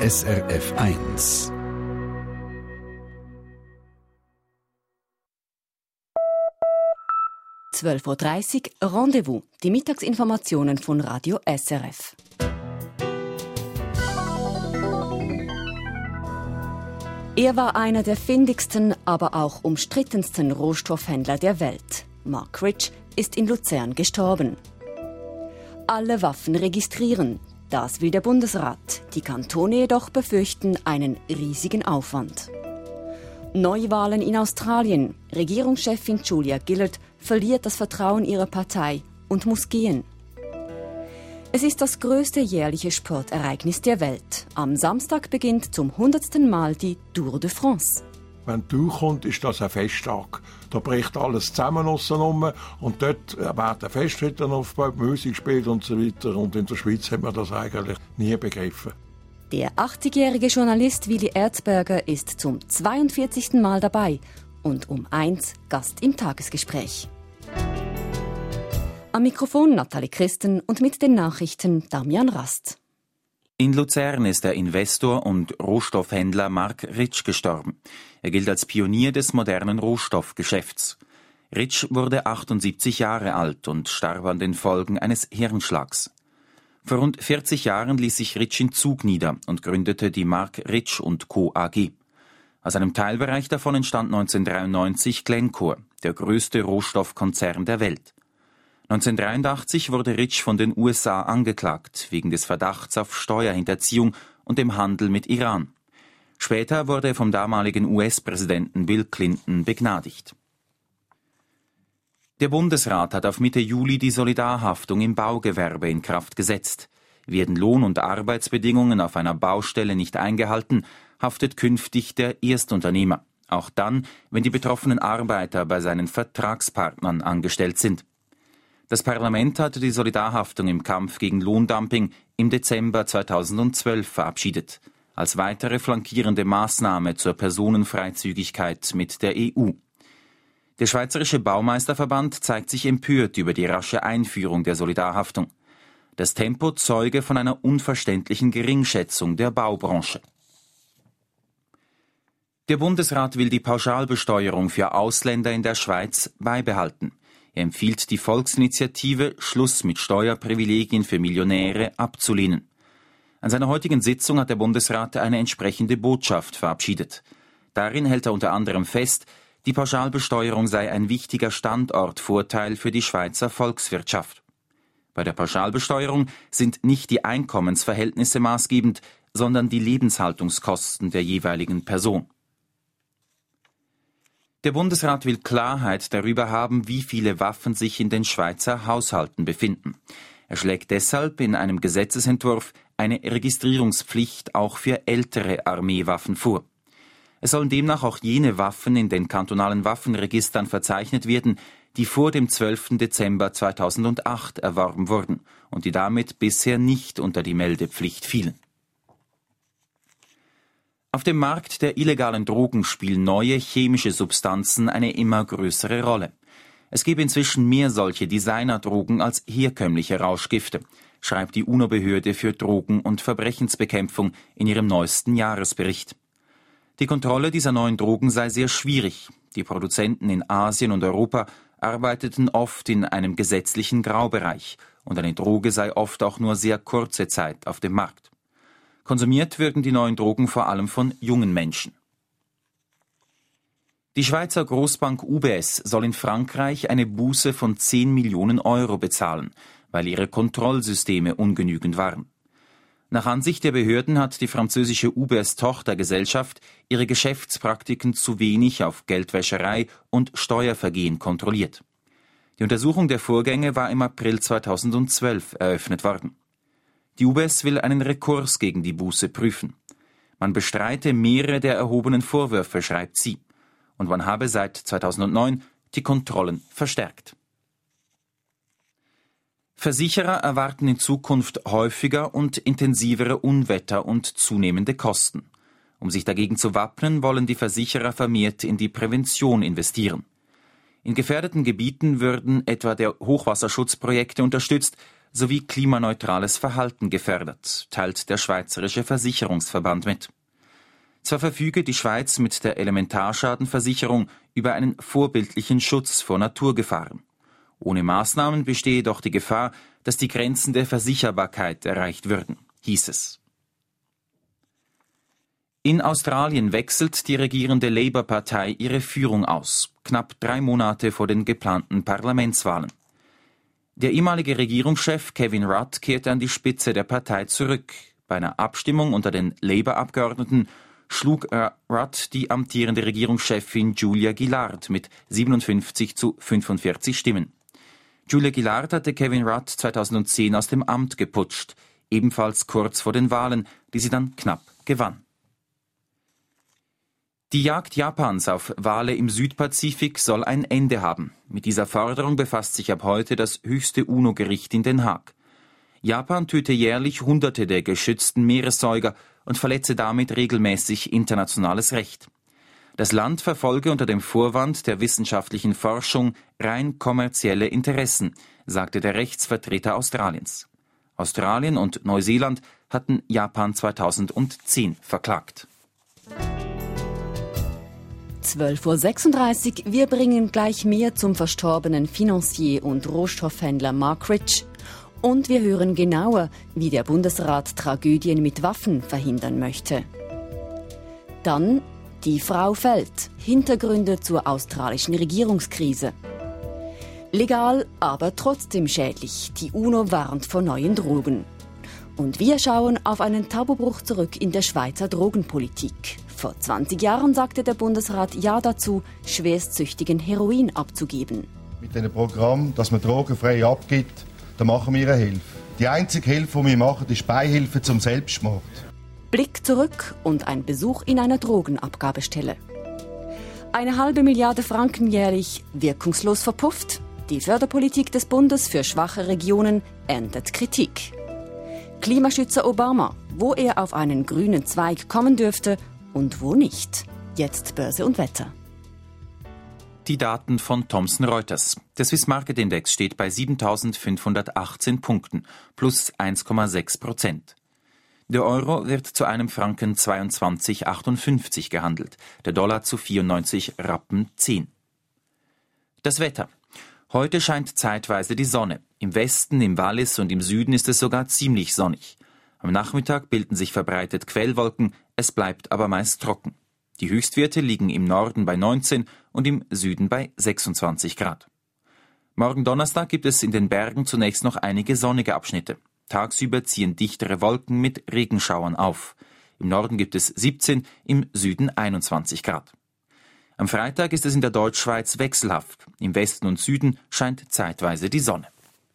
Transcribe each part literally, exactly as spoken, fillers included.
S R F eins. zwölf Uhr dreißig, Rendezvous, die Mittagsinformationen von Radio S R F. Er war einer der findigsten, aber auch umstrittensten Rohstoffhändler der Welt. Mark Rich ist in Luzern gestorben. Alle Waffen registrieren. Das will der Bundesrat. Die Kantone jedoch befürchten einen riesigen Aufwand. Neuwahlen in Australien. Regierungschefin Julia Gillard verliert das Vertrauen ihrer Partei und muss gehen. Es ist das größte jährliche Sportereignis der Welt. Am Samstag beginnt zum hundertsten Mal die Tour de France. Wenn die Tour kommt, ist das ein Festtag. Da bricht alles zusammen aussen und dort werden Festhütten aufgebaut, Musik gespielt und so weiter. Und in der Schweiz hat man das eigentlich nie begriffen. Der achtzigjährige Journalist Willi Erzberger ist zum zweiundvierzigsten Mal dabei und um eins Gast im Tagesgespräch. Am Mikrofon Nathalie Christen und mit den Nachrichten Damian Rast. In Luzern ist der Investor und Rohstoffhändler Mark Rich gestorben. Er gilt als Pionier des modernen Rohstoffgeschäfts. Rich wurde achtundsiebzig Jahre alt und starb an den Folgen eines Hirnschlags. Vor rund vierzig Jahren ließ sich Rich in Zug nieder und gründete die Mark Rich und Co. A G. Aus einem Teilbereich davon entstand neunzehnhundertdreiundneunzig Glencore, der größte Rohstoffkonzern der Welt. neunzehnhundertdreiundachtzig wurde Rich von den U S A angeklagt, wegen des Verdachts auf Steuerhinterziehung und dem Handel mit Iran. Später wurde er vom damaligen U S-Präsidenten Bill Clinton begnadigt. Der Bundesrat hat auf Mitte Juli die Solidarhaftung im Baugewerbe in Kraft gesetzt. Werden Lohn- und Arbeitsbedingungen auf einer Baustelle nicht eingehalten, haftet künftig der Erstunternehmer, auch dann, wenn die betroffenen Arbeiter bei seinen Vertragspartnern angestellt sind. Das Parlament hatte die Solidarhaftung im Kampf gegen Lohndumping im Dezember zweitausendzwölf verabschiedet, als weitere flankierende Maßnahme zur Personenfreizügigkeit mit der E U. Der Schweizerische Baumeisterverband zeigt sich empört über die rasche Einführung der Solidarhaftung. Das Tempo zeuge von einer unverständlichen Geringschätzung der Baubranche. Der Bundesrat will die Pauschalbesteuerung für Ausländer in der Schweiz beibehalten. Er empfiehlt die Volksinitiative, Schluss mit Steuerprivilegien für Millionäre abzulehnen. An seiner heutigen Sitzung hat der Bundesrat eine entsprechende Botschaft verabschiedet. Darin hält er unter anderem fest, die Pauschalbesteuerung sei ein wichtiger Standortvorteil für die Schweizer Volkswirtschaft. Bei der Pauschalbesteuerung sind nicht die Einkommensverhältnisse maßgebend, sondern die Lebenshaltungskosten der jeweiligen Person. Der Bundesrat will Klarheit darüber haben, wie viele Waffen sich in den Schweizer Haushalten befinden. Er schlägt deshalb in einem Gesetzesentwurf eine Registrierungspflicht auch für ältere Armeewaffen vor. Es sollen demnach auch jene Waffen in den kantonalen Waffenregistern verzeichnet werden, die vor dem zwölften Dezember zweitausendacht erworben wurden und die damit bisher nicht unter die Meldepflicht fielen. Auf dem Markt der illegalen Drogen spielen neue chemische Substanzen eine immer größere Rolle. Es gebe inzwischen mehr solche Designerdrogen als herkömmliche Rauschgifte, schreibt die UNO-Behörde für Drogen- und Verbrechensbekämpfung in ihrem neuesten Jahresbericht. Die Kontrolle dieser neuen Drogen sei sehr schwierig. Die Produzenten in Asien und Europa arbeiteten oft in einem gesetzlichen Graubereich und eine Droge sei oft auch nur sehr kurze Zeit auf dem Markt. Konsumiert würden die neuen Drogen vor allem von jungen Menschen. Die Schweizer Großbank U B S soll in Frankreich eine Buße von zehn Millionen Euro bezahlen, weil ihre Kontrollsysteme ungenügend waren. Nach Ansicht der Behörden hat die französische U B S-Tochtergesellschaft ihre Geschäftspraktiken zu wenig auf Geldwäscherei und Steuervergehen kontrolliert. Die Untersuchung der Vorgänge war im April zweitausendzwölf eröffnet worden. Die U B S will einen Rekurs gegen die Buße prüfen. Man bestreite mehrere der erhobenen Vorwürfe, schreibt sie. Und man habe seit zweitausendneun die Kontrollen verstärkt. Versicherer erwarten in Zukunft häufiger und intensivere Unwetter und zunehmende Kosten. Um sich dagegen zu wappnen, wollen die Versicherer vermehrt in die Prävention investieren. In gefährdeten Gebieten würden etwa der Hochwasserschutzprojekte unterstützt, sowie klimaneutrales Verhalten gefördert, teilt der Schweizerische Versicherungsverband mit. Zwar verfüge die Schweiz mit der Elementarschadenversicherung über einen vorbildlichen Schutz vor Naturgefahren. Ohne Maßnahmen bestehe jedoch die Gefahr, dass die Grenzen der Versicherbarkeit erreicht würden, hieß es. In Australien wechselt die regierende Labour-Partei ihre Führung aus, knapp drei Monate vor den geplanten Parlamentswahlen. Der ehemalige Regierungschef Kevin Rudd kehrte an die Spitze der Partei zurück. Bei einer Abstimmung unter den Labour-Abgeordneten schlug Rudd die amtierende Regierungschefin Julia Gillard mit siebenundfünfzig zu fünfundvierzig Stimmen. Julia Gillard hatte Kevin Rudd zweitausendzehn aus dem Amt geputscht, ebenfalls kurz vor den Wahlen, die sie dann knapp gewann. Die Jagd Japans auf Wale im Südpazifik soll ein Ende haben. Mit dieser Forderung befasst sich ab heute das höchste UNO-Gericht in Den Haag. Japan töte jährlich Hunderte der geschützten Meeressäuger und verletze damit regelmäßig internationales Recht. Das Land verfolge unter dem Vorwand der wissenschaftlichen Forschung rein kommerzielle Interessen, sagte der Rechtsvertreter Australiens. Australien und Neuseeland hatten Japan zweitausendzehn verklagt. zwölf Uhr sechsunddreißig, wir bringen gleich mehr zum verstorbenen Financier und Rohstoffhändler Mark Rich. Und wir hören genauer, wie der Bundesrat Tragödien mit Waffen verhindern möchte. Dann die Frau fällt. Hintergründe zur australischen Regierungskrise. Legal, aber trotzdem schädlich. Die UNO warnt vor neuen Drogen. Und wir schauen auf einen Tabubruch zurück in der Schweizer Drogenpolitik. Vor zwanzig Jahren sagte der Bundesrat Ja dazu, schwerstsüchtigen Heroin abzugeben. Mit einem Programm, das man drogenfrei abgibt, da machen wir eine Hilfe. Die einzige Hilfe, die wir machen, ist Beihilfe zum Selbstmord. Blick zurück und ein Besuch in einer Drogenabgabestelle. Eine halbe Milliarde Franken jährlich wirkungslos verpufft. Die Förderpolitik des Bundes für schwache Regionen erntet Kritik. Klimaschützer Obama, wo er auf einen grünen Zweig kommen dürfte und wo nicht. Jetzt Börse und Wetter. Die Daten von Thomson Reuters. Der Swiss Market Index steht bei siebentausendfünfhundertachtzehn Punkten, plus eins Komma sechs Prozent. Der Euro wird zu einem Franken zweiundzwanzig Komma achtundfünfzig gehandelt, der Dollar zu vierundneunzig Rappen zehn. Das Wetter. Heute scheint zeitweise die Sonne. Im Westen, im Wallis und im Süden ist es sogar ziemlich sonnig. Am Nachmittag bilden sich verbreitet Quellwolken, es bleibt aber meist trocken. Die Höchstwerte liegen im Norden bei neunzehn und im Süden bei sechsundzwanzig Grad. Morgen Donnerstag gibt es in den Bergen zunächst noch einige sonnige Abschnitte. Tagsüber ziehen dichtere Wolken mit Regenschauern auf. Im Norden gibt es siebzehn, im Süden einundzwanzig Grad. Am Freitag ist es in der Deutschschweiz wechselhaft. Im Westen und Süden scheint zeitweise die Sonne.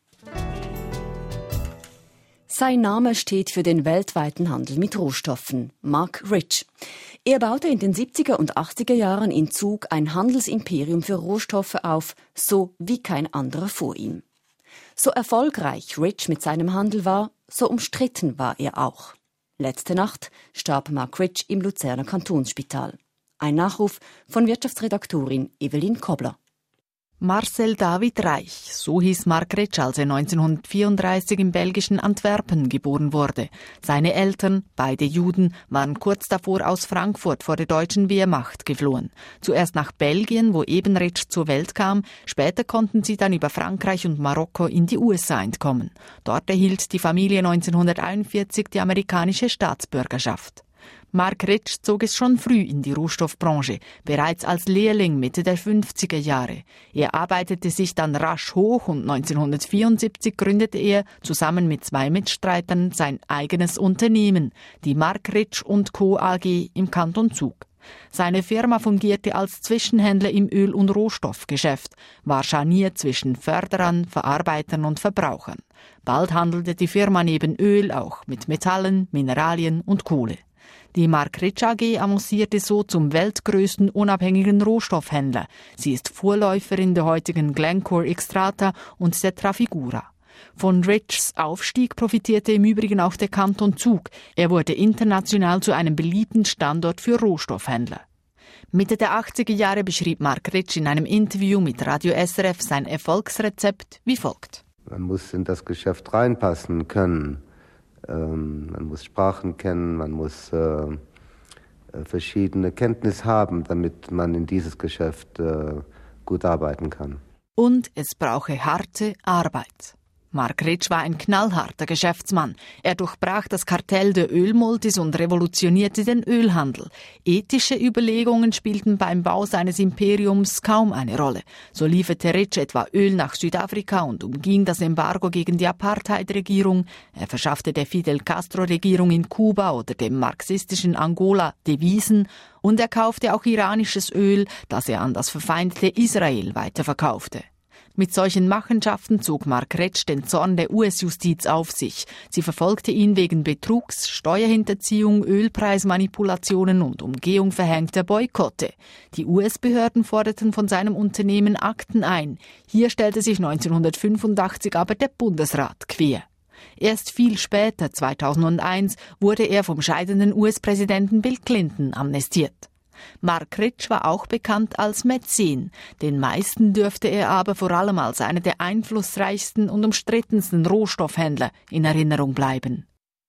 Sein Name steht für den weltweiten Handel mit Rohstoffen, Mark Rich. Er baute in den siebziger und achtziger Jahren in Zug ein Handelsimperium für Rohstoffe auf, so wie kein anderer vor ihm. So erfolgreich Rich mit seinem Handel war, so umstritten war er auch. Letzte Nacht starb Mark Rich im Luzerner Kantonsspital. Ein Nachruf von Wirtschaftsredaktorin Evelyn Kobler. Marcel David Reich, so hieß Mark Rich, als er neunzehnhundertvierunddreißig im belgischen Antwerpen geboren wurde. Seine Eltern, beide Juden, waren kurz davor aus Frankfurt vor der deutschen Wehrmacht geflohen. Zuerst nach Belgien, wo eben Rich zur Welt kam, später konnten sie dann über Frankreich und Marokko in die U S A entkommen. Dort erhielt die Familie neunzehnhunderteinundvierzig die amerikanische Staatsbürgerschaft. Mark Rich zog es schon früh in die Rohstoffbranche, bereits als Lehrling Mitte der fünfziger Jahre. Er arbeitete sich dann rasch hoch und neunzehnhundertvierundsiebzig gründete er zusammen mit zwei Mitstreitern sein eigenes Unternehmen, die Mark Rich und Co. A G im Kanton Zug. Seine Firma fungierte als Zwischenhändler im Öl- und Rohstoffgeschäft, war Scharnier zwischen Förderern, Verarbeitern und Verbrauchern. Bald handelte die Firma neben Öl auch mit Metallen, Mineralien und Kohle. Die Mark Rich A G avancierte so zum weltgrößten unabhängigen Rohstoffhändler. Sie ist Vorläuferin der heutigen Glencore Xstrata und der Trafigura. Von Richs Aufstieg profitierte im Übrigen auch der Kanton Zug. Er wurde international zu einem beliebten Standort für Rohstoffhändler. Mitte der achtziger Jahre beschrieb Mark Rich in einem Interview mit Radio S R F sein Erfolgsrezept wie folgt. Man muss in das Geschäft reinpassen können. Ähm, man muss Sprachen kennen, man muss äh, verschiedene Kenntnisse haben, damit man in dieses Geschäft äh, gut arbeiten kann. Und es brauche harte Arbeit. Mark Ritsch war ein knallharter Geschäftsmann. Er durchbrach das Kartell der Ölmultis und revolutionierte den Ölhandel. Ethische Überlegungen spielten beim Bau seines Imperiums kaum eine Rolle. So lieferte Ritsch etwa Öl nach Südafrika und umging das Embargo gegen die Apartheid-Regierung. Er verschaffte der Fidel Castro-Regierung in Kuba oder dem marxistischen Angola Devisen. Und er kaufte auch iranisches Öl, das er an das verfeindete Israel weiterverkaufte. Mit solchen Machenschaften zog Mark Ritsch den Zorn der U S-Justiz auf sich. Sie verfolgte ihn wegen Betrugs, Steuerhinterziehung, Ölpreismanipulationen und Umgehung verhängter Boykotte. Die U S-Behörden forderten von seinem Unternehmen Akten ein. Hier stellte sich neunzehnhundertfünfundachtzig aber der Bundesrat quer. Erst viel später, zweitausendeins, wurde er vom scheidenden U S-Präsidenten Bill Clinton amnestiert. Mark Ritsch war auch bekannt als Mäzen. Den meisten dürfte er aber vor allem als einer der einflussreichsten und umstrittensten Rohstoffhändler in Erinnerung bleiben.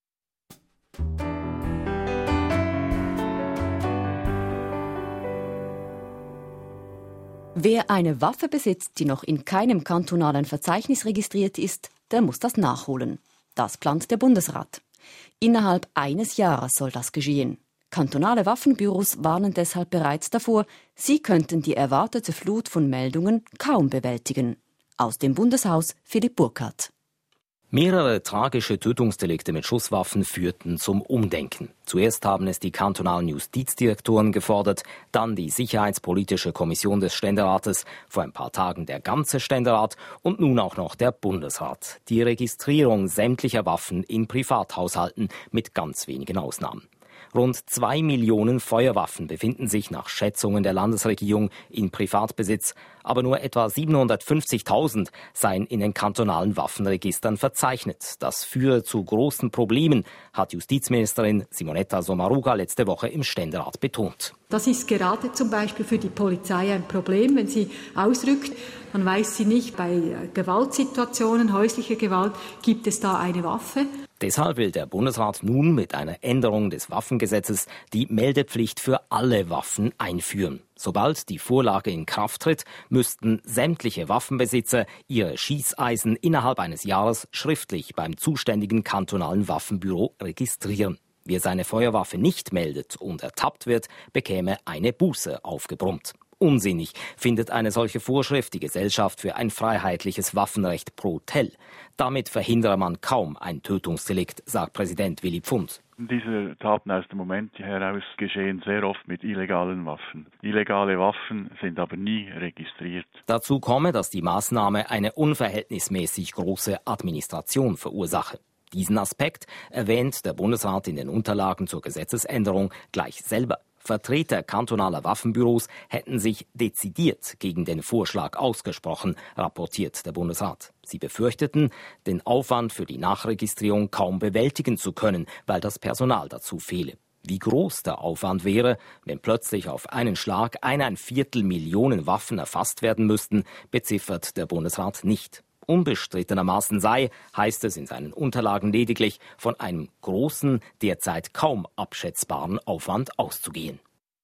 Wer eine Waffe besitzt, die noch in keinem kantonalen Verzeichnis registriert ist, der muss das nachholen. Das plant der Bundesrat. Innerhalb eines Jahres soll das geschehen. Kantonale Waffenbüros warnen deshalb bereits davor, sie könnten die erwartete Flut von Meldungen kaum bewältigen. Aus dem Bundeshaus Philipp Burkhardt. Mehrere tragische Tötungsdelikte mit Schusswaffen führten zum Umdenken. Zuerst haben es die kantonalen Justizdirektoren gefordert, dann die Sicherheitspolitische Kommission des Ständerates, vor ein paar Tagen der ganze Ständerat und nun auch noch der Bundesrat. Die Registrierung sämtlicher Waffen in Privathaushalten mit ganz wenigen Ausnahmen. Rund zwei Millionen Feuerwaffen befinden sich nach Schätzungen der Landesregierung in Privatbesitz, aber nur etwa siebenhundertfünfzigtausend seien in den kantonalen Waffenregistern verzeichnet. Das führe zu großen Problemen, hat Justizministerin Simonetta Sommaruga letzte Woche im Ständerat betont. Das ist gerade zum Beispiel für die Polizei ein Problem, wenn sie ausrückt. Dann weiß sie nicht, bei Gewaltsituationen, häuslicher Gewalt, gibt es da eine Waffe. Deshalb will der Bundesrat nun mit einer Änderung des Waffengesetzes die Meldepflicht für alle Waffen einführen. Sobald die Vorlage in Kraft tritt, müssten sämtliche Waffenbesitzer ihre Schießeisen innerhalb eines Jahres schriftlich beim zuständigen kantonalen Waffenbüro registrieren. Wer seine Feuerwaffe nicht meldet und ertappt wird, bekäme eine Buße aufgebrummt. Unsinnig findet eine solche Vorschrift die Gesellschaft für ein freiheitliches Waffenrecht pro Tel. Damit verhindere man kaum ein Tötungsdelikt, sagt Präsident Willy Pfund. Diese Taten aus dem Moment heraus geschehen sehr oft mit illegalen Waffen. Illegale Waffen sind aber nie registriert. Dazu komme, dass die Maßnahme eine unverhältnismäßig große Administration verursache. Diesen Aspekt erwähnt der Bundesrat in den Unterlagen zur Gesetzesänderung gleich selber. Vertreter kantonaler Waffenbüros hätten sich dezidiert gegen den Vorschlag ausgesprochen, rapportiert der Bundesrat. Sie befürchteten, den Aufwand für die Nachregistrierung kaum bewältigen zu können, weil das Personal dazu fehle. Wie groß der Aufwand wäre, wenn plötzlich auf einen Schlag eineinviertel Millionen Waffen erfasst werden müssten, beziffert der Bundesrat nicht. Unbestrittenermaßen sei, heißt es in seinen Unterlagen lediglich, von einem großen, derzeit kaum abschätzbaren Aufwand auszugehen.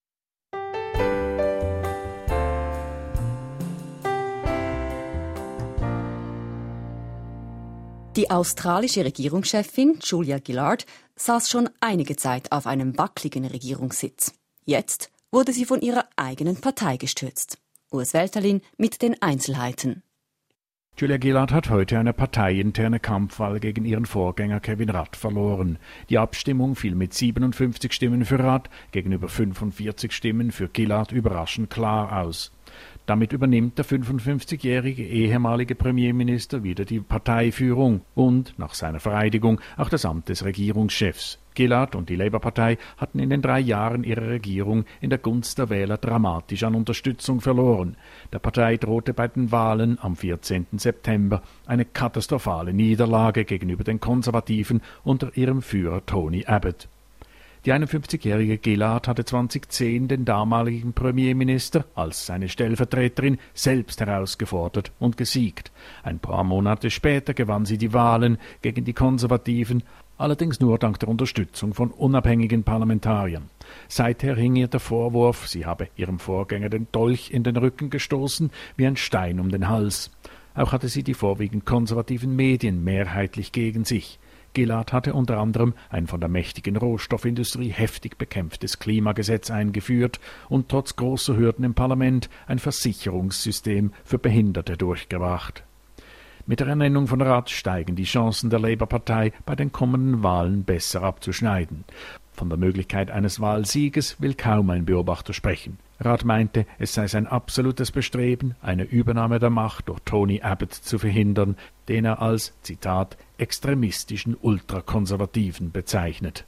Die australische Regierungschefin Julia Gillard saß schon einige Zeit auf einem wackeligen Regierungssitz. Jetzt wurde sie von ihrer eigenen Partei gestürzt. Urs Welterlin mit den Einzelheiten. Julia Gillard hat heute eine parteiinterne Kampfwahl gegen ihren Vorgänger Kevin Rudd verloren. Die Abstimmung fiel mit siebenundfünfzig Stimmen für Rudd gegenüber fünfundvierzig Stimmen für Gillard überraschend klar aus. Damit übernimmt der fünfundfünfzigjährige ehemalige Premierminister wieder die Parteiführung und, nach seiner Vereidigung, auch das Amt des Regierungschefs. Gillard und die Labour-Partei hatten in den drei Jahren ihrer Regierung in der Gunst der Wähler dramatisch an Unterstützung verloren. Der Partei drohte bei den Wahlen am vierzehnten September eine katastrophale Niederlage gegenüber den Konservativen unter ihrem Führer Tony Abbott. Die einundfünfzigjährige Gilad hatte zweitausendzehn den damaligen Premierminister als seine Stellvertreterin selbst herausgefordert und gesiegt. Ein paar Monate später gewann sie die Wahlen gegen die Konservativen, allerdings nur dank der Unterstützung von unabhängigen Parlamentariern. Seither hing ihr der Vorwurf, sie habe ihrem Vorgänger den Dolch in den Rücken gestoßen, wie ein Stein um den Hals. Auch hatte sie die vorwiegend konservativen Medien mehrheitlich gegen sich. Gilad hatte unter anderem ein von der mächtigen Rohstoffindustrie heftig bekämpftes Klimagesetz eingeführt und trotz großer Hürden im Parlament ein Versicherungssystem für Behinderte durchgebracht. Mit der Ernennung von Rat steigen die Chancen der Labour-Partei bei den kommenden Wahlen besser abzuschneiden. Von der Möglichkeit eines Wahlsieges will kaum ein Beobachter sprechen. Rat meinte, es sei sein absolutes Bestreben, eine Übernahme der Macht durch Tony Abbott zu verhindern, den er als, Zitat, extremistischen Ultrakonservativen bezeichnet.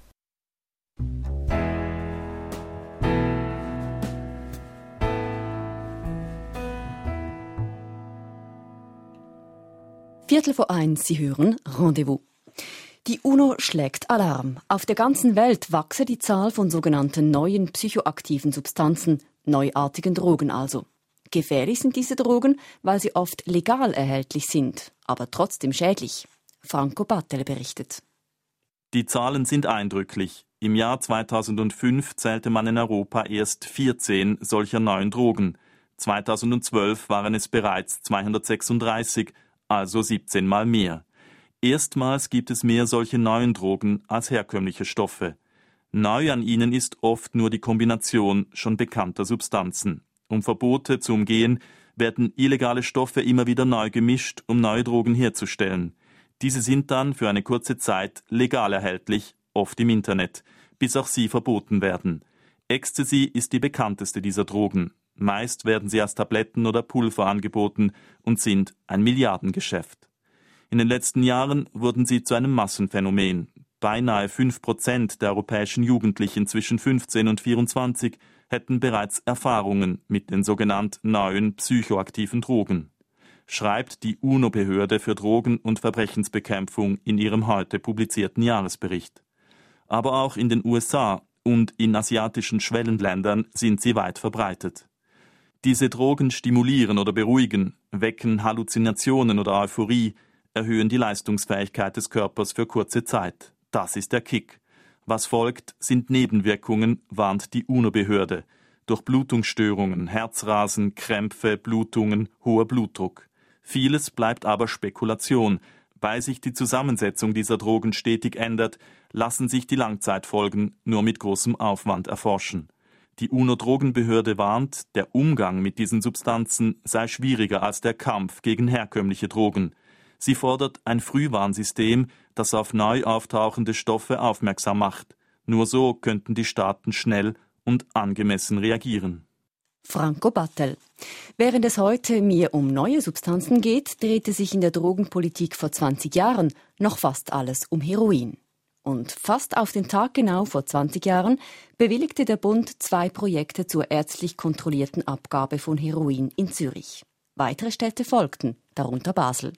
Viertel vor eins, Sie hören Rendezvous. Die UNO schlägt Alarm. Auf der ganzen Welt wachse die Zahl von sogenannten neuen psychoaktiven Substanzen, neuartigen Drogen also. Gefährlich sind diese Drogen, weil sie oft legal erhältlich sind, aber trotzdem schädlich. Franco Battel berichtet. Die Zahlen sind eindrücklich. Im Jahr zweitausendfünf zählte man in Europa erst vierzehn solcher neuen Drogen. zweitausendzwölf waren es bereits zweihundertsechsunddreißig, also siebzehn Mal mehr. Erstmals gibt es mehr solche neuen Drogen als herkömmliche Stoffe. Neu an ihnen ist oft nur die Kombination schon bekannter Substanzen. Um Verbote zu umgehen, werden illegale Stoffe immer wieder neu gemischt, um neue Drogen herzustellen. Diese sind dann für eine kurze Zeit legal erhältlich, oft im Internet, bis auch sie verboten werden. Ecstasy ist die bekannteste dieser Drogen. Meist werden sie als Tabletten oder Pulver angeboten und sind ein Milliardengeschäft. In den letzten Jahren wurden sie zu einem Massenphänomen. Beinahe fünf Prozent der europäischen Jugendlichen zwischen fünfzehn und vierundzwanzig hätten bereits Erfahrungen mit den sogenannten neuen psychoaktiven Drogen, schreibt die UNO-Behörde für Drogen- und Verbrechensbekämpfung in ihrem heute publizierten Jahresbericht. Aber auch in den U S A und in asiatischen Schwellenländern sind sie weit verbreitet. Diese Drogen stimulieren oder beruhigen, wecken Halluzinationen oder Euphorie, erhöhen die Leistungsfähigkeit des Körpers für kurze Zeit. Das ist der Kick. Was folgt, sind Nebenwirkungen, warnt die UNO-Behörde. Durchblutungsstörungen, Herzrasen, Krämpfe, Blutungen, hoher Blutdruck. Vieles bleibt aber Spekulation. Weil sich die Zusammensetzung dieser Drogen stetig ändert, lassen sich die Langzeitfolgen nur mit großem Aufwand erforschen. Die UNO-Drogenbehörde warnt, der Umgang mit diesen Substanzen sei schwieriger als der Kampf gegen herkömmliche Drogen. Sie fordert ein Frühwarnsystem, das auf neu auftauchende Stoffe aufmerksam macht. Nur so könnten die Staaten schnell und angemessen reagieren. Franco Battel. Während es heute mehr um neue Substanzen geht, drehte sich in der Drogenpolitik vor zwanzig Jahren noch fast alles um Heroin. Und fast auf den Tag genau vor zwanzig Jahren bewilligte der Bund zwei Projekte zur ärztlich kontrollierten Abgabe von Heroin in Zürich. Weitere Städte folgten, darunter Basel.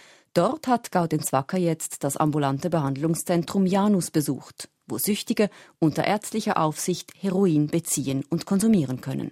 Dort hat Gaudenz Wacker jetzt das ambulante Behandlungszentrum Janus besucht, wo Süchtige unter ärztlicher Aufsicht Heroin beziehen und konsumieren können.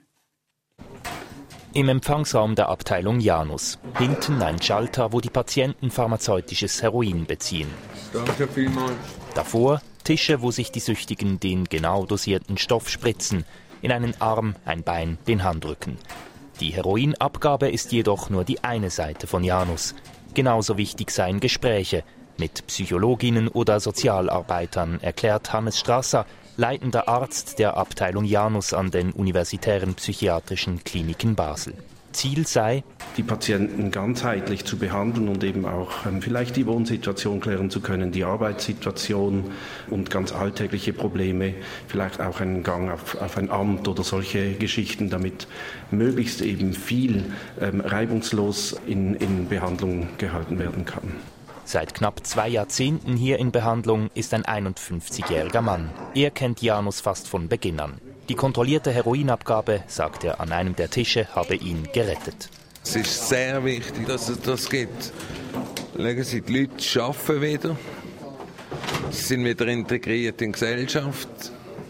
Im Empfangsraum der Abteilung Janus. Hinten ein Schalter, wo die Patienten pharmazeutisches Heroin beziehen. Danke vielmals. Davor Tische, wo sich die Süchtigen den genau dosierten Stoff spritzen. In einen Arm, ein Bein, den Handrücken. Die Heroinabgabe ist jedoch nur die eine Seite von Janus. Genauso wichtig seien Gespräche mit Psychologinnen oder Sozialarbeitern, erklärt Hannes Strasser, leitender Arzt der Abteilung Janus an den Universitären Psychiatrischen Kliniken Basel. Ziel sei, die Patienten ganzheitlich zu behandeln und eben auch ähm, vielleicht die Wohnsituation klären zu können, die Arbeitssituation und ganz alltägliche Probleme, vielleicht auch einen Gang auf, auf ein Amt oder solche Geschichten, damit möglichst eben viel ähm, reibungslos in, in Behandlung gehalten werden kann. Seit knapp zwei Jahrzehnten hier in Behandlung ist ein einundfünfzigjähriger Mann. Er kennt Janus fast von Beginn an. Die kontrollierte Heroinabgabe, sagt er an einem der Tische, habe ihn gerettet. Es ist sehr wichtig, dass es das gibt. Schauen Sie, die Leute arbeiten wieder. Sie sind wieder integriert in die Gesellschaft.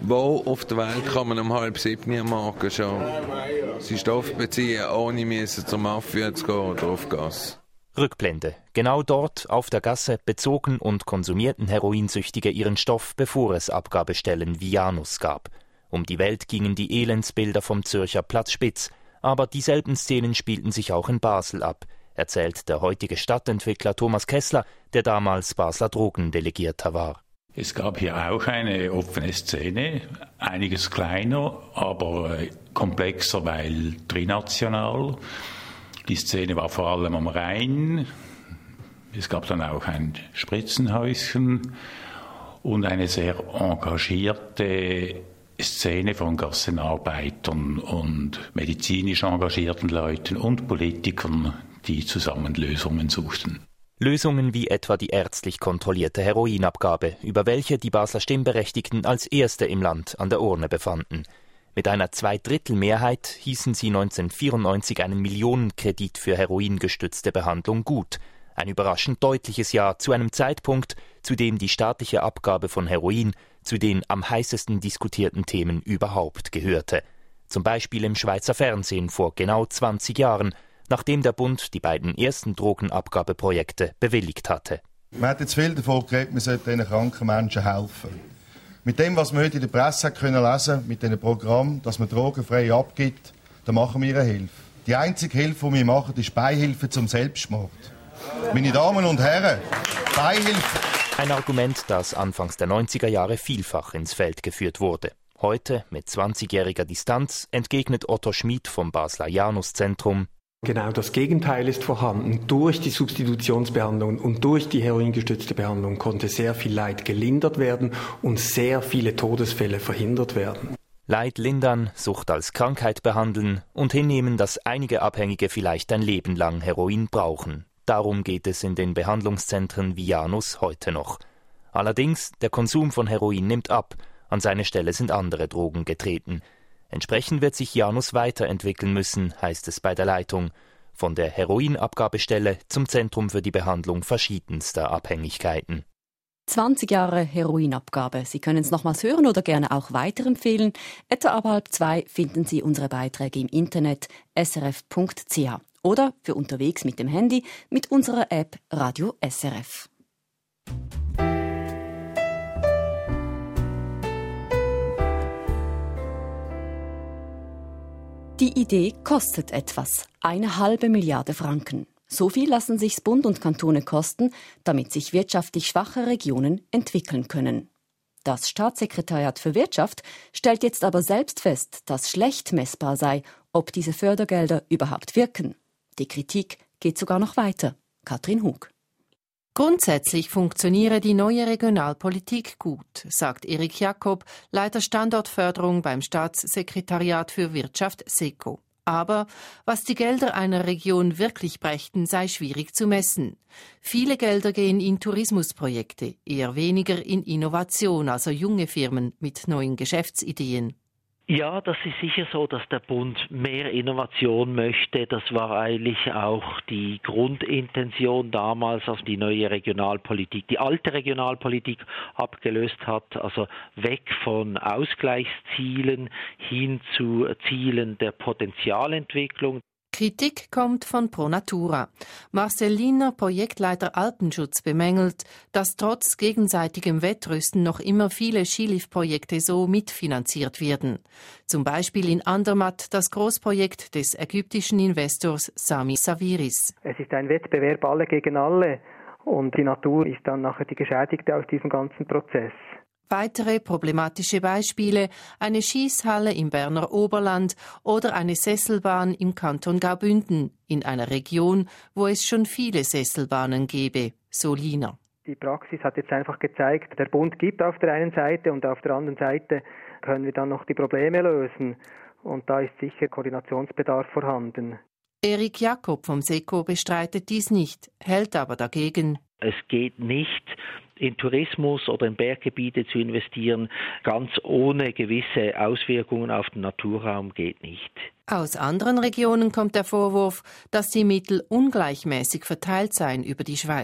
Wo auf der Welt kann man um halb sieben am Morgen schon seinen Stoff beziehen, ohne müssen zur Mafia zu gehen oder auf Gas? Rückblende. Genau dort, auf der Gasse, bezogen und konsumierten Heroinsüchtige ihren Stoff, bevor es Abgabestellen wie Janus gab. Um die Welt gingen die Elendsbilder vom Zürcher Platz Spitz. Aber dieselben Szenen spielten sich auch in Basel ab, erzählt der heutige Stadtentwickler Thomas Kessler, der damals Basler Drogendelegierter war. Es gab hier auch eine offene Szene, einiges kleiner, aber komplexer, weil trinational. Die Szene war vor allem am Rhein. Es gab dann auch ein Spritzenhäuschen und eine sehr engagierte Szene von Gassenarbeitern und medizinisch engagierten Leuten und Politikern, die zusammen Lösungen suchten. Lösungen wie etwa die ärztlich kontrollierte Heroinabgabe, über welche die Basler Stimmberechtigten als erste im Land an der Urne befanden. Mit einer Zweidrittelmehrheit hießen sie neunzehnhundertvierundneunzig einen Millionenkredit für heroingestützte Behandlung gut. Ein überraschend deutliches Ja zu einem Zeitpunkt, zu dem die staatliche Abgabe von Heroin zu den am heißesten diskutierten Themen überhaupt gehörte. Zum Beispiel im Schweizer Fernsehen vor genau zwanzig Jahren, nachdem der Bund die beiden ersten Drogenabgabeprojekte bewilligt hatte. Man hat jetzt viel davon geredet, man sollte diesen kranken Menschen helfen. Mit dem, was man heute in der Presse hat können lesen, mit diesem Programm, dass man drogenfrei abgibt, da machen wir eine Hilfe. Die einzige Hilfe, die wir machen, ist Beihilfe zum Selbstmord. Meine Damen und Herren, Beihilfe. Ein Argument, das anfangs der neunziger Jahre vielfach ins Feld geführt wurde. Heute, mit zwanzigjähriger Distanz, entgegnet Otto Schmid vom Basler Janus-Zentrum: Genau das Gegenteil ist vorhanden. Durch die Substitutionsbehandlung und durch die heroingestützte Behandlung konnte sehr viel Leid gelindert werden und sehr viele Todesfälle verhindert werden. Leid lindern, Sucht als Krankheit behandeln und hinnehmen, dass einige Abhängige vielleicht ein Leben lang Heroin brauchen. Darum geht es in den Behandlungszentren wie Janus heute noch. Allerdings, der Konsum von Heroin nimmt ab, an seine Stelle sind andere Drogen getreten. Entsprechend wird sich Janus weiterentwickeln müssen, heißt es bei der Leitung. Von der Heroinabgabestelle zum Zentrum für die Behandlung verschiedenster Abhängigkeiten. zwanzig Jahre Heroinabgabe. Sie können es nochmals hören oder gerne auch weiterempfehlen. Etwa ab halb zwei finden Sie unsere Beiträge im Internet s r f punkt c h oder für unterwegs mit dem Handy mit unserer App Radio S R F. Die Idee kostet etwas, eine halbe Milliarde Franken. So viel lassen sich's Bund und Kantone kosten, damit sich wirtschaftlich schwache Regionen entwickeln können. Das Staatssekretariat für Wirtschaft stellt jetzt aber selbst fest, dass schlecht messbar sei, ob diese Fördergelder überhaupt wirken. Die Kritik geht sogar noch weiter. Katrin Hug. Grundsätzlich funktioniere die neue Regionalpolitik gut, sagt Erik Jakob, Leiter Standortförderung beim Staatssekretariat für Wirtschaft SECO. Aber was die Gelder einer Region wirklich brächten, sei schwierig zu messen. Viele Gelder gehen in Tourismusprojekte, eher weniger in Innovation, also junge Firmen mit neuen Geschäftsideen. Ja, das ist sicher so, dass der Bund mehr Innovation möchte. Das war eigentlich auch die Grundintention damals, als die neue Regionalpolitik, die alte Regionalpolitik abgelöst hat. Also weg von Ausgleichszielen hin zu Zielen der Potenzialentwicklung. Kritik kommt von Pro Natura. Marcel Liener, Projektleiter Alpenschutz, bemängelt, dass trotz gegenseitigem Wettrüsten noch immer viele Skiliftprojekte so mitfinanziert werden. Zum Beispiel in Andermatt das Großprojekt des ägyptischen Investors Sami Sawiris. Es ist ein Wettbewerb alle gegen alle und die Natur ist dann nachher die Geschädigte aus diesem ganzen Prozess. Weitere problematische Beispiele: eine Schießhalle im Berner Oberland oder eine Sesselbahn im Kanton Graubünden, in einer Region, wo es schon viele Sesselbahnen gäbe, so Liener. Die Praxis hat jetzt einfach gezeigt, der Bund gibt auf der einen Seite und auf der anderen Seite können wir dann noch die Probleme lösen. Und da ist sicher Koordinationsbedarf vorhanden. Erik Jakob vom SECO bestreitet dies nicht, hält aber dagegen. Es geht nicht, in Tourismus oder in Berggebiete zu investieren, ganz ohne gewisse Auswirkungen auf den Naturraum geht nicht. Aus anderen Regionen kommt der Vorwurf, dass die Mittel ungleichmäßig verteilt seien über die Schweiz.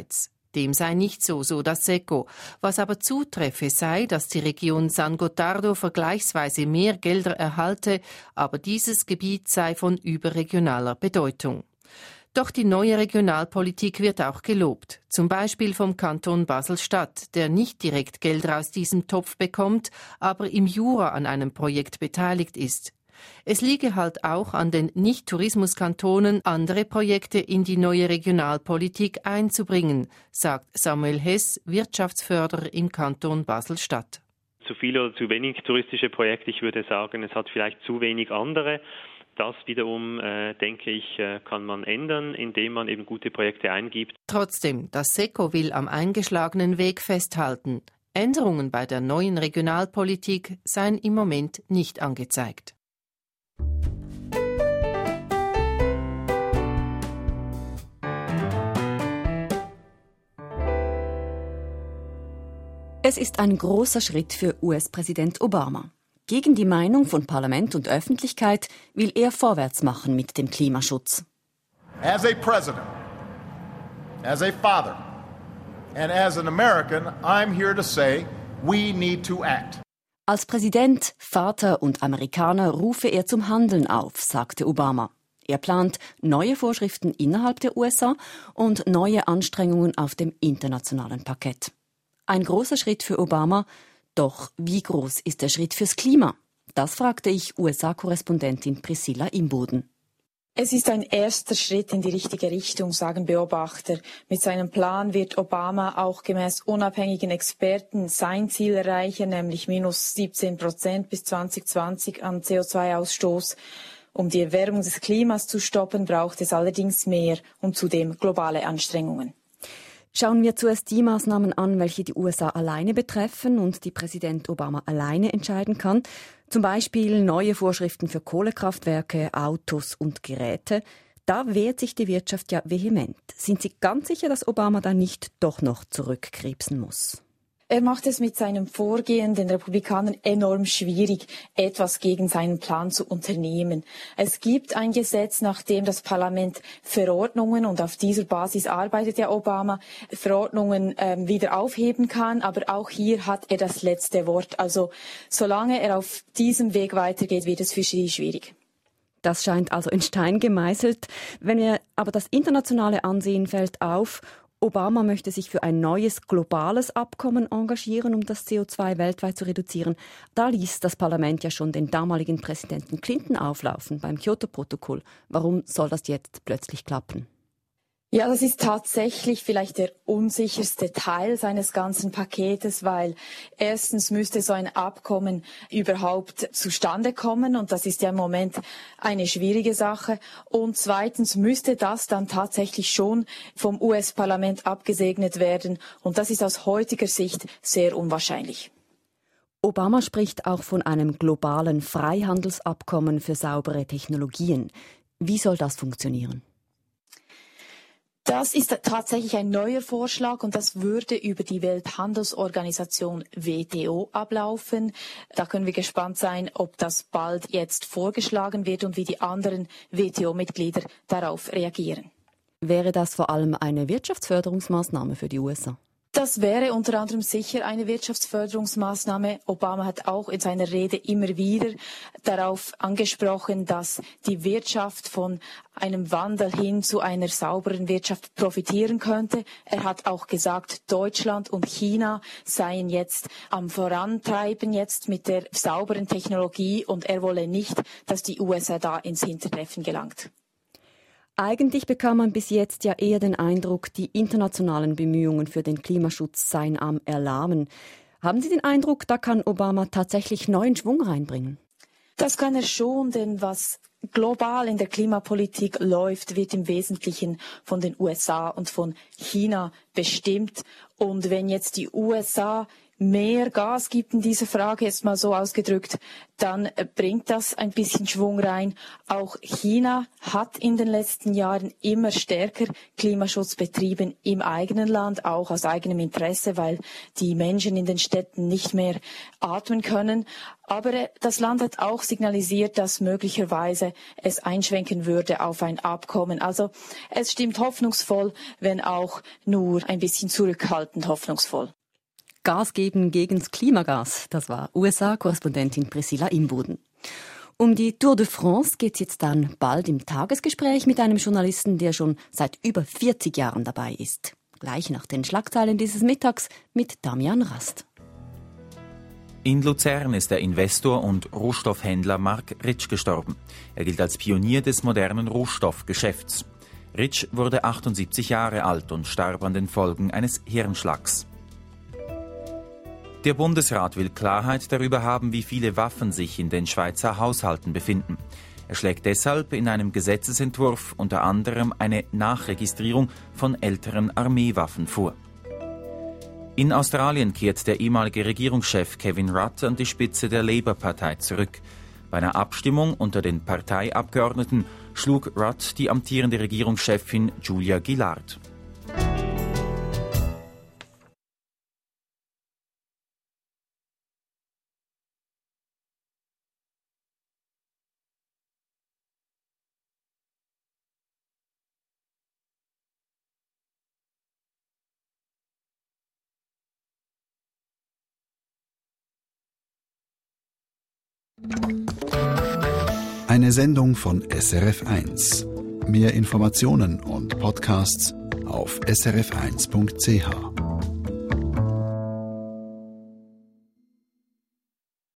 Dem sei nicht so, so das SECO. Was aber zutreffe, sei, dass die Region San Gottardo vergleichsweise mehr Gelder erhalte, aber dieses Gebiet sei von überregionaler Bedeutung. Doch die neue Regionalpolitik wird auch gelobt, zum Beispiel vom Kanton Basel-Stadt, der nicht direkt Gelder aus diesem Topf bekommt, aber im Jura an einem Projekt beteiligt ist. Es liege halt auch an den Nicht-Tourismuskantonen, andere Projekte in die neue Regionalpolitik einzubringen, sagt Samuel Hess, Wirtschaftsförderer im Kanton Basel-Stadt. Zu viele oder zu wenig touristische Projekte, ich würde sagen, es hat vielleicht zu wenig andere. Das wiederum, äh, denke ich, äh, kann man ändern, indem man eben gute Projekte eingibt. Trotzdem, das SECO will am eingeschlagenen Weg festhalten. Änderungen bei der neuen Regionalpolitik seien im Moment nicht angezeigt. Es ist ein großer Schritt für U S-Präsident Obama. Gegen die Meinung von Parlament und Öffentlichkeit will er vorwärts machen mit dem Klimaschutz. As a president, as a father, and as an American, I'm here to say we need to act. Als Präsident, Vater und Amerikaner rufe er zum Handeln auf, sagte Obama. Er plant neue Vorschriften innerhalb der U S A und neue Anstrengungen auf dem internationalen Parkett. Ein großer Schritt für Obama, doch wie groß ist der Schritt fürs Klima? Das fragte ich U S A-Korrespondentin Priscilla Imboden. Es ist ein erster Schritt in die richtige Richtung, sagen Beobachter. Mit seinem Plan wird Obama auch gemäß unabhängigen Experten sein Ziel erreichen, nämlich minus siebzehn Prozent bis zwanzig zwanzig an C O zwei Ausstoß. Um die Erwärmung des Klimas zu stoppen, braucht es allerdings mehr und zudem globale Anstrengungen. Schauen wir zuerst die Maßnahmen an, welche die U S A alleine betreffen und die Präsident Obama alleine entscheiden kann. Zum Beispiel neue Vorschriften für Kohlekraftwerke, Autos und Geräte. Da wehrt sich die Wirtschaft ja vehement. Sind Sie ganz sicher, dass Obama da nicht doch noch zurückkrebsen muss? Er macht es mit seinem Vorgehen den Republikanern enorm schwierig, etwas gegen seinen Plan zu unternehmen. Es gibt ein Gesetz, nach dem das Parlament Verordnungen, und auf dieser Basis arbeitet ja Obama, Verordnungen ähm, wieder aufheben kann, aber auch hier hat er das letzte Wort. Also solange er auf diesem Weg weitergeht, wird es für sie schwierig. Das scheint also in Stein gemeißelt. Wenn wir aber das internationale ansehen, fällt auf, Obama möchte sich für ein neues globales Abkommen engagieren, um das C O zwei weltweit zu reduzieren. Da ließ das Parlament ja schon den damaligen Präsidenten Clinton auflaufen beim Kyoto-Protokoll. Warum soll das jetzt plötzlich klappen? Ja, das ist tatsächlich vielleicht der unsicherste Teil seines ganzen Paketes, weil erstens müsste so ein Abkommen überhaupt zustande kommen und das ist ja im Moment eine schwierige Sache. Und zweitens müsste das dann tatsächlich schon vom U S-Parlament abgesegnet werden und das ist aus heutiger Sicht sehr unwahrscheinlich. Obama spricht auch von einem globalen Freihandelsabkommen für saubere Technologien. Wie soll das funktionieren? Das ist tatsächlich ein neuer Vorschlag und das würde über die Welthandelsorganisation W T O ablaufen. Da können wir gespannt sein, ob das bald jetzt vorgeschlagen wird und wie die anderen W T O-Mitglieder darauf reagieren. Wäre das vor allem eine Wirtschaftsförderungsmaßnahme für die U S A? Das wäre unter anderem sicher eine Wirtschaftsförderungsmaßnahme. Obama hat auch in seiner Rede immer wieder darauf angesprochen, dass die Wirtschaft von einem Wandel hin zu einer sauberen Wirtschaft profitieren könnte. Er hat auch gesagt, Deutschland und China seien jetzt am Vorantreiben jetzt mit der sauberen Technologie und er wolle nicht, dass die U S A da ins Hintertreffen gelangt. Eigentlich bekam man bis jetzt ja eher den Eindruck, die internationalen Bemühungen für den Klimaschutz seien am Erlahmen. Haben Sie den Eindruck, da kann Obama tatsächlich neuen Schwung reinbringen? Das kann er schon, denn was global in der Klimapolitik läuft, wird im Wesentlichen von den U S A und von China bestimmt. Und wenn jetzt die U S A mehr Gas gibt in dieser Frage, jetzt mal so ausgedrückt, dann bringt das ein bisschen Schwung rein. Auch China hat in den letzten Jahren immer stärker Klimaschutz betrieben im eigenen Land, auch aus eigenem Interesse, weil die Menschen in den Städten nicht mehr atmen können. Aber das Land hat auch signalisiert, dass möglicherweise es einschwenken würde auf ein Abkommen. Also es stimmt hoffnungsvoll, wenn auch nur ein bisschen zurückhaltend hoffnungsvoll. Gas geben gegen's Klimagas. Das war U S A-Korrespondentin Priscilla Imboden. Um die Tour de France geht's jetzt dann bald im Tagesgespräch mit einem Journalisten, der schon seit über vierzig Jahren dabei ist. Gleich nach den Schlagzeilen dieses Mittags mit Damian Rast. In Luzern ist der Investor und Rohstoffhändler Marc Ritsch gestorben. Er gilt als Pionier des modernen Rohstoffgeschäfts. Ritsch wurde achtundsiebzig Jahre alt und starb an den Folgen eines Hirnschlags. Der Bundesrat will Klarheit darüber haben, wie viele Waffen sich in den Schweizer Haushalten befinden. Er schlägt deshalb in einem Gesetzesentwurf unter anderem eine Nachregistrierung von älteren Armeewaffen vor. In Australien kehrt der ehemalige Regierungschef Kevin Rudd an die Spitze der Labour-Partei zurück. Bei einer Abstimmung unter den Parteiabgeordneten schlug Rudd die amtierende Regierungschefin Julia Gillard. Eine Sendung von S R F eins. Mehr Informationen und Podcasts auf s r f eins punkt c h.